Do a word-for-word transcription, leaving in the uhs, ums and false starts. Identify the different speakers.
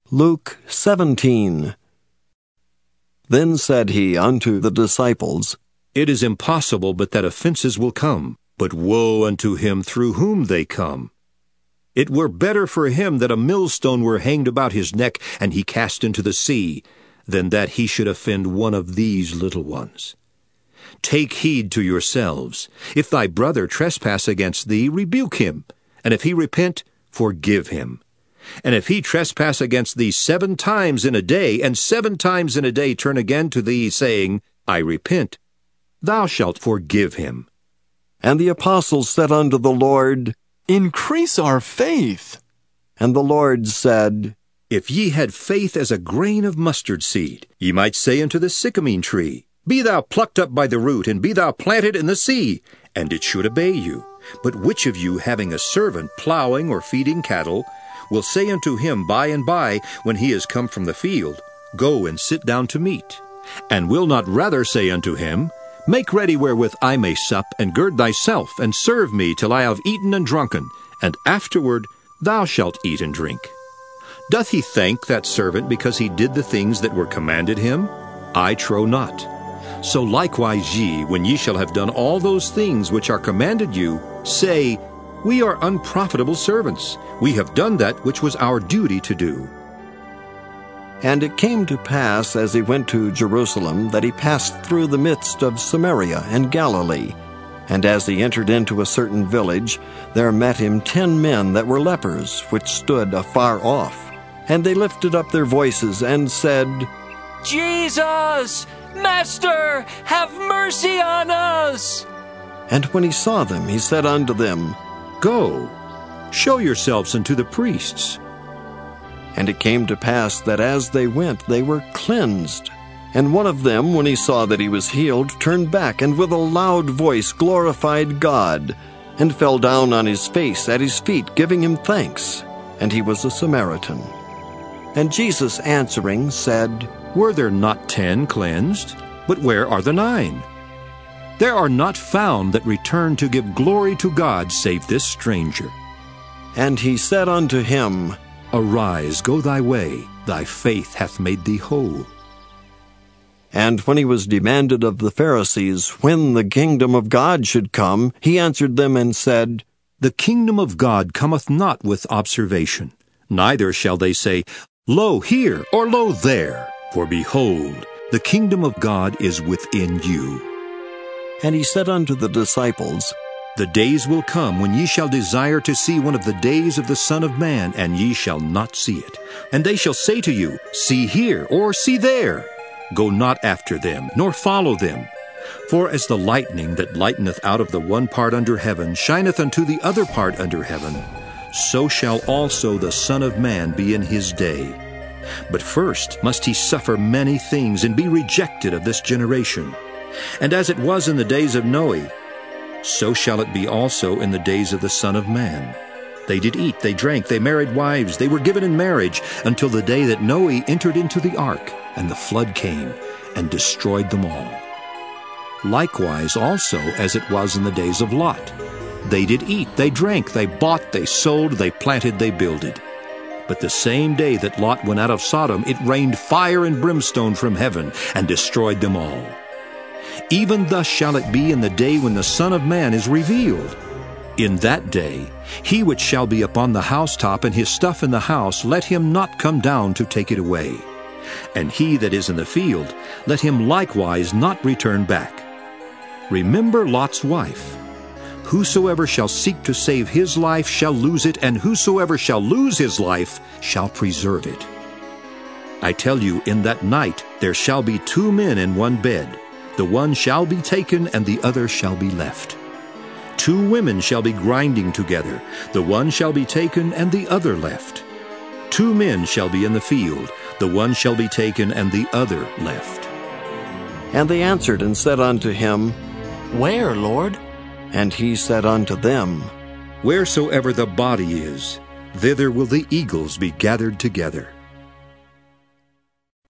Speaker 1: Luke seventeen. Then said he unto the disciples,
Speaker 2: It is impossible but that offenses will come, but woe unto him through whom they come. It were better for him that a millstone were hanged about his neck, and he cast into the sea, than that he should offend one of these little ones. Take heed to yourselves. If thy brother trespass against thee, rebuke him, and if he repent, forgive him. And if he trespass against thee seven times in a day, and seven times in a day turn again to thee, saying, I repent, thou shalt forgive him.
Speaker 1: And the apostles said unto the Lord,
Speaker 3: Increase our faith.
Speaker 1: And the Lord said,
Speaker 2: If ye had faith as a grain of mustard seed, ye might say unto the sycamine tree, Be thou plucked up by the root, and be thou planted in the sea, and it should obey you. But which of you, having a servant plowing or feeding cattle, will say unto him by and by, when he is come from the field, Go and sit down to meat? And will not rather say unto him, Make ready wherewith I may sup, and gird thyself, and serve me till I have eaten and drunken, and afterward thou shalt eat and drink? Doth he thank that servant because he did the things that were commanded him? I trow not. So likewise ye, when ye shall have done all those things which are commanded you, say, We are unprofitable servants. We have done that which was our duty to do.
Speaker 1: And it came to pass, as he went to Jerusalem, that he passed through the midst of Samaria and Galilee. And as he entered into a certain village, there met him ten men that were lepers, which stood afar off. And they lifted up their voices, and said,
Speaker 4: Jesus, Master, have mercy on us.
Speaker 1: And when he saw them, he said unto them,
Speaker 2: Go, show yourselves unto the priests.
Speaker 1: And it came to pass that as they went, they were cleansed. And one of them, when he saw that he was healed, turned back, and with a loud voice glorified God, and fell down on his face at his feet, giving him thanks. And he was a Samaritan. And Jesus answering said,
Speaker 2: Were there not ten cleansed? But where are the nine? There are not found that return to give glory to God, save this stranger.
Speaker 1: And he said unto him,
Speaker 2: Arise, go thy way, thy faith hath made thee whole.
Speaker 1: And when he was demanded of the Pharisees when the kingdom of God should come, he answered them and said,
Speaker 2: The kingdom of God cometh not with observation, neither shall they say, Lo here, or lo there, for behold, the kingdom of God is within you.
Speaker 1: And he said unto the disciples,
Speaker 2: The days will come when ye shall desire to see one of the days of the Son of Man, and ye shall not see it. And they shall say to you, See here, or see there. Go not after them, nor follow them. For as the lightning that lighteneth out of the one part under heaven shineth unto the other part under heaven, so shall also the Son of Man be in his day. But first must he suffer many things, and be rejected of this generation. And as it was in the days of Noe, so shall it be also in the days of the Son of Man. They did eat, they drank, they married wives, they were given in marriage, until the day that Noe entered into the ark, and the flood came, and destroyed them all. Likewise also as it was in the days of Lot. They did eat, they drank, they bought, they sold, they planted, they builded. But the same day that Lot went out of Sodom, it rained fire and brimstone from heaven, and destroyed them all. Even thus shall it be in the day when the Son of Man is revealed. In that day, he which shall be upon the housetop, and his stuff in the house, let him not come down to take it away. And he that is in the field, let him likewise not return back. Remember Lot's wife. Whosoever shall seek to save his life shall lose it, and whosoever shall lose his life shall preserve it. I tell you, in that night there shall be two men in one bed. The one shall be taken, and the other shall be left. Two women shall be grinding together. The one shall be taken, and the other left. Two men shall be in the field. The one shall be taken, and the other left.
Speaker 1: And they answered and said unto him,
Speaker 4: Where, Lord?
Speaker 1: And he said unto them,
Speaker 2: Wheresoever the body is, thither will the eagles be gathered together.